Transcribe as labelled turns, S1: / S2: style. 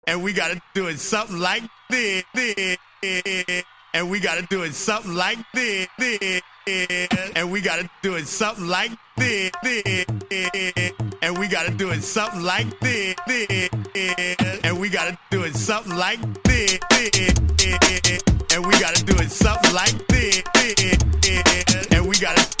S1: And we gotta do it something like this. And we gotta do it something like this. And we gotta do it something like this. And we gotta do it something like this. And we gotta do it something like this. And we gotta do it something like this. And we gotta